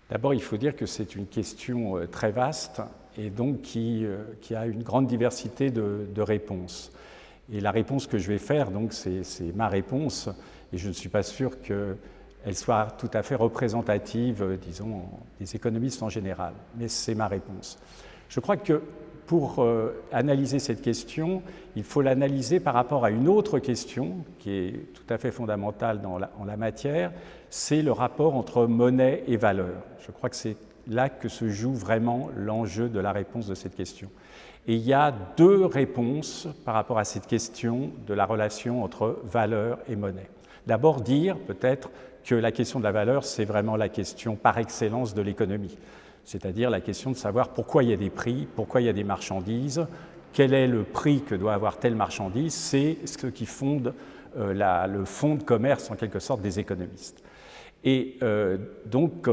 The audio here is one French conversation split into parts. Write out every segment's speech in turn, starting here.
D'abord, il faut dire que c'est une question très vaste et donc qui a une grande diversité de réponses. Et la réponse que je vais faire, donc, c'est ma réponse, et je ne suis pas sûr qu'elle soit tout à fait représentative, disons, des économistes en général, mais c'est ma réponse. Je crois que pour analyser cette question, il faut l'analyser par rapport à une autre question qui est tout à fait fondamentale en la matière, c'est le rapport entre monnaie et valeur. Je crois que c'est là que se joue vraiment l'enjeu de la réponse de cette question. Et il y a deux réponses par rapport à cette question de la relation entre valeur et monnaie. D'abord, dire peut-être que la question de la valeur, c'est vraiment la question par excellence de l'économie. C'est-à-dire la question de savoir pourquoi il y a des prix, pourquoi il y a des marchandises, quel est le prix que doit avoir telle marchandise, c'est ce qui fonde le fonds de commerce en quelque sorte des économistes. Et donc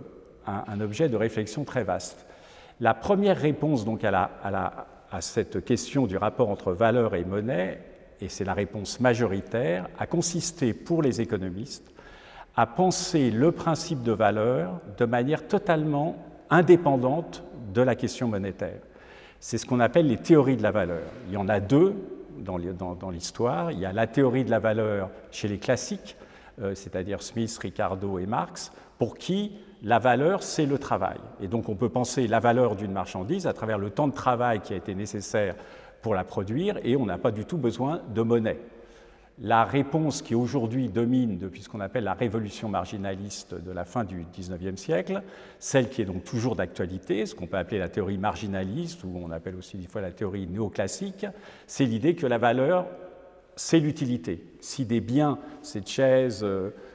un objet de réflexion très vaste. La première réponse donc à cette question du rapport entre valeur et monnaie, et c'est la réponse majoritaire, a consisté pour les économistes à penser le principe de valeur de manière totalement indépendante de la question monétaire. C'est ce qu'on appelle les théories de la valeur. Il y en a deux dans l'histoire. Il y a la théorie de la valeur chez les classiques, c'est-à-dire Smith, Ricardo et Marx, pour qui la valeur, c'est le travail. Et donc on peut penser la valeur d'une marchandise à travers le temps de travail qui a été nécessaire pour la produire, et on n'a pas du tout besoin de monnaie. La réponse qui aujourd'hui domine depuis ce qu'on appelle la révolution marginaliste de la fin du XIXe siècle, celle qui est donc toujours d'actualité, ce qu'on peut appeler la théorie marginaliste, ou on appelle aussi des fois la théorie néoclassique, c'est l'idée que la valeur, c'est l'utilité. Si des biens, cette chaise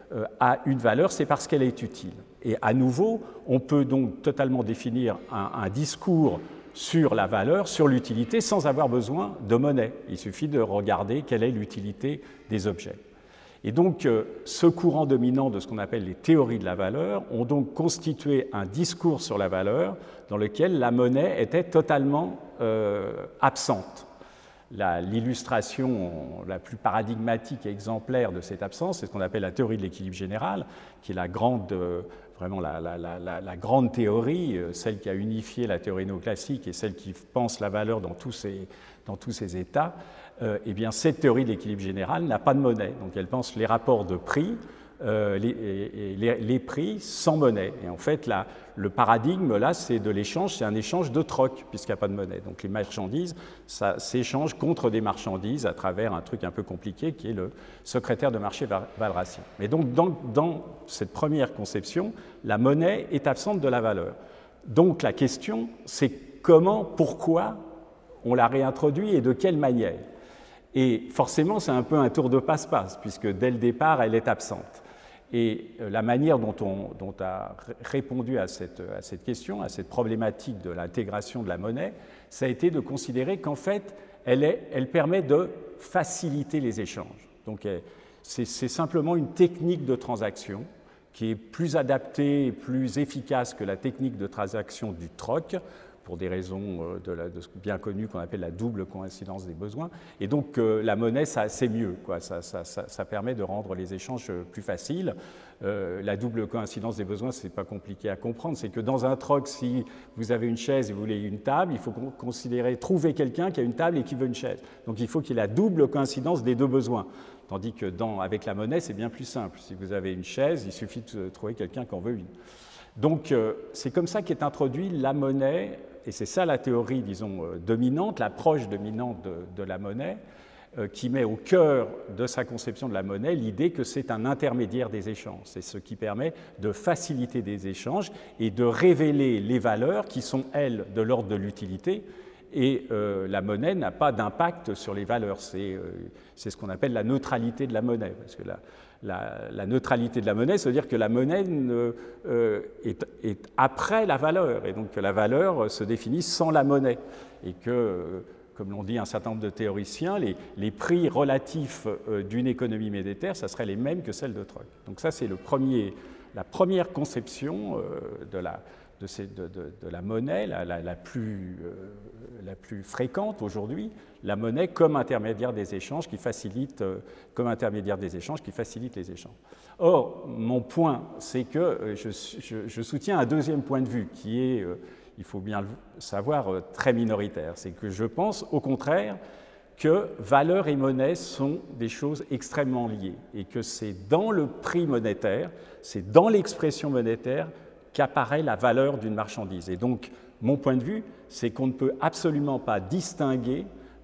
a une valeur, c'est parce qu'elle est utile. Et à nouveau, on peut donc totalement définir un discours sur la valeur, sur l'utilité, sans avoir besoin de monnaie. Il suffit de regarder quelle est l'utilité des objets. Et donc, ce courant dominant de ce qu'on appelle les théories de la valeur ont donc constitué un discours sur la valeur dans lequel la monnaie était totalement absente. L'illustration la plus paradigmatique et exemplaire de cette absence, c'est ce qu'on appelle la théorie de l'équilibre général, qui est la grande théorie, celle qui a unifié la théorie néoclassique et celle qui pense la valeur dans tous ses états. Eh bien, cette théorie de l'équilibre général n'a pas de monnaie. Donc, elle pense les rapports de prix, les prix sans monnaie. Et en fait, le paradigme, là, c'est de l'échange, c'est un échange de troc, puisqu'il n'y a pas de monnaie. Donc, les marchandises, ça s'échange contre des marchandises à travers un truc un peu compliqué qui est le secrétaire de marché Walrasien. Mais donc, dans cette première conception, la monnaie est absente de la valeur. Donc, la question, c'est comment, pourquoi on la réintroduit et de quelle manière. Et forcément, c'est un peu un tour de passe-passe, puisque dès le départ, elle est absente. Et la manière dont a répondu à cette question, à cette problématique de l'intégration de la monnaie, ça a été de considérer qu'en fait, elle permet de faciliter les échanges. Donc, c'est simplement une technique de transaction qui est plus adaptée et plus efficace que la technique de transaction du troc, pour des raisons bien connues qu'on appelle la double coïncidence des besoins. Et donc la monnaie, c'est mieux, quoi. Ça permet de rendre les échanges plus faciles. La double coïncidence des besoins, c'est pas compliqué à comprendre. C'est que dans un troc, si vous avez une chaise et vous voulez une table, il faut trouver quelqu'un qui a une table et qui veut une chaise. Donc il faut qu'il y ait la double coïncidence des deux besoins. Tandis que avec la monnaie, c'est bien plus simple. Si vous avez une chaise, il suffit de trouver quelqu'un qui en veut une. Donc c'est comme ça qu'est introduite la monnaie. Et c'est ça la théorie, disons, dominante, l'approche dominante de la monnaie, qui met au cœur de sa conception de la monnaie l'idée que c'est un intermédiaire des échanges. C'est ce qui permet de faciliter des échanges et de révéler les valeurs qui sont, elles, de l'ordre de l'utilité. Et la monnaie n'a pas d'impact sur les valeurs. C'est ce qu'on appelle la neutralité de la monnaie. Parce que la neutralité de la monnaie, ça veut dire que la monnaie est après la valeur, et donc que la valeur se définit sans la monnaie, et que, comme l'ont dit un certain nombre de théoriciens, les prix relatifs d'une économie monétaire, ça serait les mêmes que celles de troc. Donc ça, c'est la première conception de la monnaie, la plus fréquente aujourd'hui, la monnaie comme intermédiaire des échanges qui facilite, les échanges. Or, mon point, c'est que je soutiens un deuxième point de vue qui est, il faut bien le savoir, très minoritaire. C'est que je pense, au contraire, que valeur et monnaie sont des choses extrêmement liées et que c'est dans le prix monétaire, c'est dans l'expression monétaire qu'apparaît la valeur d'une marchandise. Et donc, mon point de vue, c'est qu'on ne peut absolument pas distinguer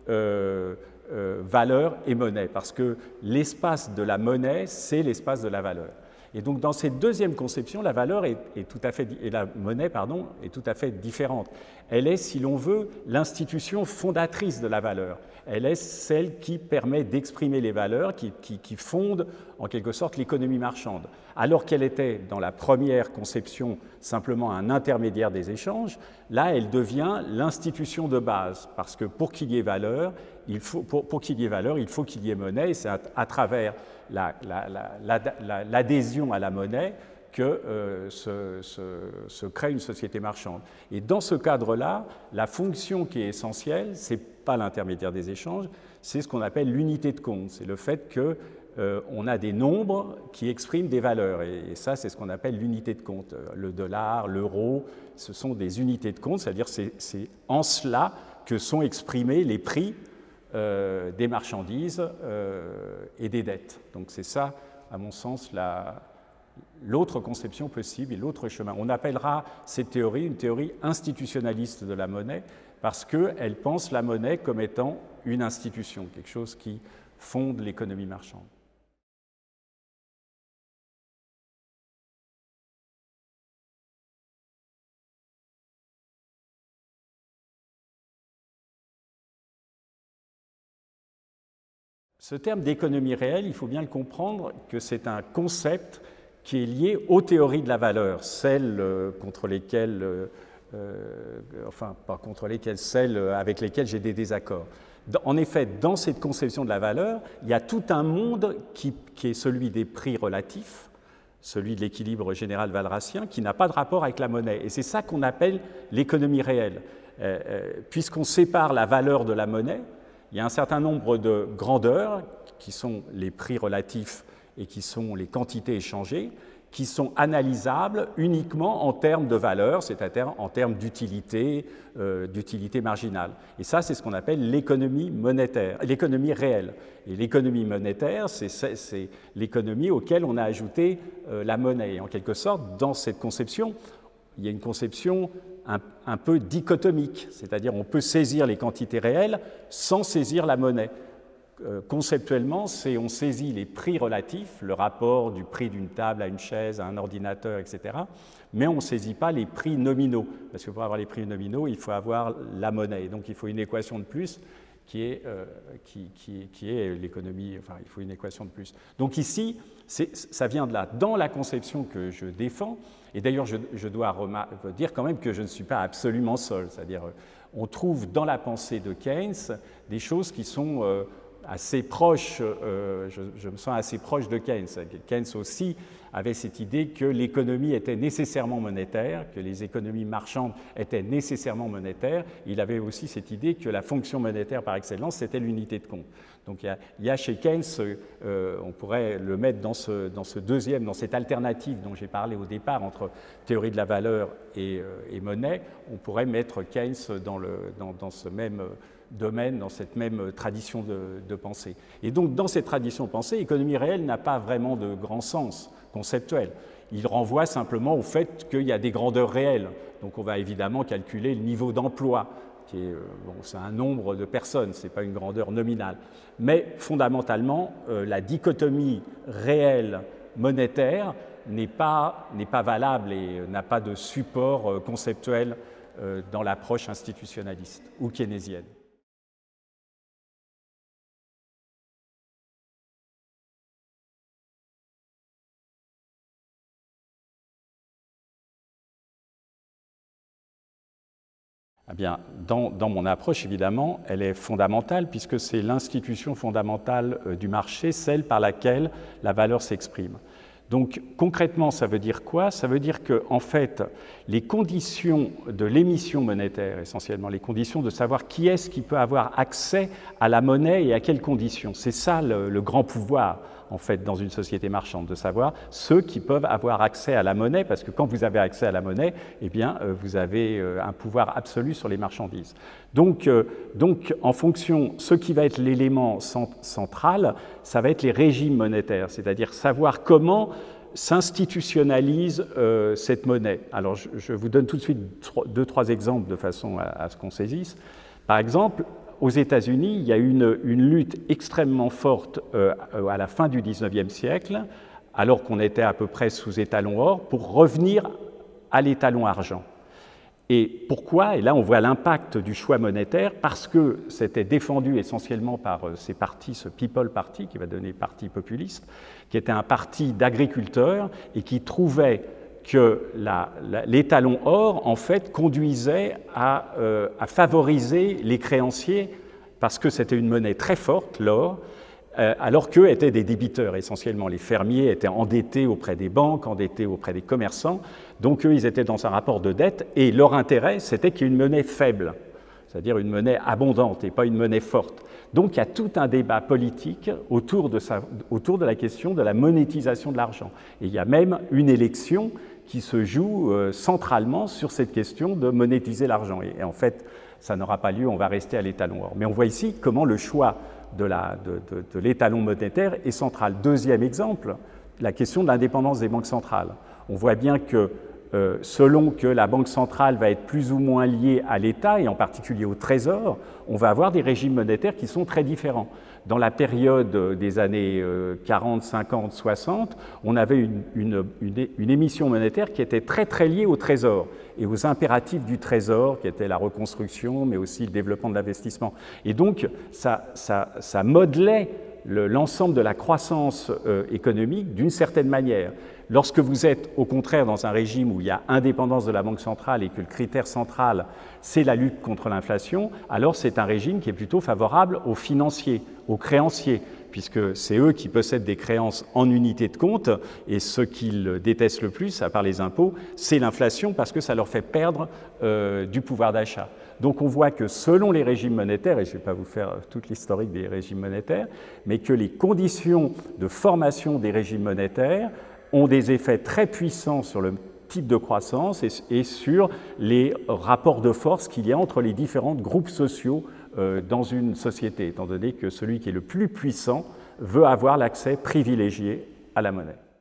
valeur et monnaie, parce que l'espace de la monnaie, c'est l'espace de la valeur. Et donc, dans cette deuxième conception, la valeur et la monnaie, est tout à fait différente. Elle est, si l'on veut, l'institution fondatrice de la valeur. Elle est celle qui permet d'exprimer les valeurs, qui fonde en quelque sorte l'économie marchande. Alors qu'elle était, dans la première conception, simplement un intermédiaire des échanges, là, elle devient l'institution de base, parce que pour qu'il y ait valeur, il faut qu'il y ait monnaie, et c'est à travers l'adhésion à la monnaie que se crée une société marchande. Et dans ce cadre-là, la fonction qui est essentielle, ce n'est pas l'intermédiaire des échanges, c'est ce qu'on appelle l'unité de compte. C'est le fait qu'on a des nombres qui expriment des valeurs. Et ça, c'est ce qu'on appelle l'unité de compte. Le dollar, l'euro, ce sont des unités de compte, c'est-à-dire c'est en cela que sont exprimés les prix des marchandises et des dettes. Donc c'est ça, à mon sens, l'autre conception possible et l'autre chemin. On appellera cette théorie une théorie institutionnaliste de la monnaie parce qu'elle pense la monnaie comme étant une institution, quelque chose qui fonde l'économie marchande. Ce terme d'économie réelle, il faut bien le comprendre que c'est un concept qui est lié aux théories de la valeur, celles contre lesquelles, pas contre lesquelles, celles avec lesquelles j'ai des désaccords. En effet, dans cette conception de la valeur, il y a tout un monde qui est celui des prix relatifs, celui de l'équilibre général valracien, qui n'a pas de rapport avec la monnaie. Et c'est ça qu'on appelle l'économie réelle. Puisqu'on sépare la valeur de la monnaie, il y a un certain nombre de grandeurs qui sont les prix relatifs et qui sont les quantités échangées, qui sont analysables uniquement en termes de valeur, c'est-à-dire en termes d'utilité marginale. Et ça, c'est ce qu'on appelle l'économie monétaire, l'économie réelle. Et l'économie monétaire, c'est l'économie auquel on a ajouté la monnaie. Et en quelque sorte, dans cette conception, il y a une conception un peu dichotomique, c'est-à-dire on peut saisir les quantités réelles sans saisir la monnaie. Conceptuellement, on saisit les prix relatifs, le rapport du prix d'une table à une chaise, à un ordinateur, etc., mais on ne saisit pas les prix nominaux, parce que pour avoir les prix nominaux, il faut avoir la monnaie. Et donc il faut une équation de plus qui est l'économie, enfin il faut une équation de plus. Donc ici, ça vient de là. Dans la conception que je défends, et d'ailleurs je dois dire quand même que je ne suis pas absolument seul, c'est-à-dire on trouve dans la pensée de Keynes des choses qui sont assez proches, je me sens assez proche de Keynes. Keynes aussi avait cette idée que l'économie était nécessairement monétaire, que les économies marchandes étaient nécessairement monétaires. Il avait aussi cette idée que la fonction monétaire par excellence, c'était l'unité de compte. Donc il y a chez Keynes, on pourrait le mettre dans cette alternative dont j'ai parlé au départ entre théorie de la valeur et monnaie, on pourrait mettre Keynes dans ce même domaine, dans cette même tradition de pensée. Et donc dans cette tradition de pensée, l'économie réelle n'a pas vraiment de grand sens conceptuel. Il renvoie simplement au fait qu'il y a des grandeurs réelles. Donc on va évidemment calculer le niveau d'emploi, qui est, c'est un nombre de personnes, ce n'est pas une grandeur nominale. Mais fondamentalement, la dichotomie réelle monétaire n'est pas valable et n'a pas de support conceptuel dans l'approche institutionnaliste ou keynésienne. Eh bien, dans mon approche, évidemment, elle est fondamentale puisque c'est l'institution fondamentale du marché, celle par laquelle la valeur s'exprime. Donc concrètement, ça veut dire quoi? Ça veut dire que, en fait, les conditions de l'émission monétaire, essentiellement les conditions de savoir qui est-ce qui peut avoir accès à la monnaie et à quelles conditions, c'est ça le grand pouvoir, en fait, dans une société marchande, de savoir ceux qui peuvent avoir accès à la monnaie, parce que quand vous avez accès à la monnaie, eh bien, vous avez un pouvoir absolu sur les marchandises. Donc, en fonction, ce qui va être l'élément central, ça va être les régimes monétaires, c'est-à-dire savoir comment s'institutionnalise cette monnaie. Alors, je vous donne tout de suite deux, trois exemples de façon à ce qu'on saisisse. Par exemple, aux États-Unis, il y a eu une lutte extrêmement forte à la fin du XIXe siècle, alors qu'on était à peu près sous étalon or, pour revenir à l'étalon argent. Et pourquoi? Et là, on voit l'impact du choix monétaire, parce que c'était défendu essentiellement par ces partis, ce People Party, qui va donner Parti populiste, qui était un parti d'agriculteurs et qui trouvait que l'étalon or, en fait, conduisait à favoriser les créanciers, parce que c'était une monnaie très forte, l'or, alors qu'eux étaient des débiteurs, essentiellement. Les fermiers étaient endettés auprès des banques, endettés auprès des commerçants, donc eux, ils étaient dans un rapport de dette, et leur intérêt, c'était qu'il y ait une monnaie faible, c'est-à-dire une monnaie abondante et pas une monnaie forte. Donc il y a tout un débat politique autour de la question de la monétisation de l'argent. Et il y a même une élection qui se joue centralement sur cette question de monétiser l'argent. Et en fait, ça n'aura pas lieu, on va rester à l'étalon or. Mais on voit ici comment le choix de l'étalon monétaire est central. Deuxième exemple, la question de l'indépendance des banques centrales. On voit bien que selon que la Banque centrale va être plus ou moins liée à l'État, et en particulier au Trésor, on va avoir des régimes monétaires qui sont très différents. Dans la période des années 40, 50, 60, on avait une émission monétaire qui était très très liée au Trésor et aux impératifs du Trésor, qui étaient la reconstruction, mais aussi le développement de l'investissement. Et donc, ça modelait l'ensemble de la croissance économique d'une certaine manière. Lorsque vous êtes au contraire dans un régime où il y a indépendance de la Banque centrale et que le critère central, c'est la lutte contre l'inflation, alors c'est un régime qui est plutôt favorable aux financiers, aux créanciers, puisque c'est eux qui possèdent des créances en unité de compte, et ce qu'ils détestent le plus, à part les impôts, c'est l'inflation, parce que ça leur fait perdre du pouvoir d'achat. Donc on voit que selon les régimes monétaires, et je ne vais pas vous faire toute l'historique des régimes monétaires, mais que les conditions de formation des régimes monétaires ont des effets très puissants sur le type de croissance et sur les rapports de force qu'il y a entre les différents groupes sociaux dans une société, étant donné que celui qui est le plus puissant veut avoir l'accès privilégié à la monnaie.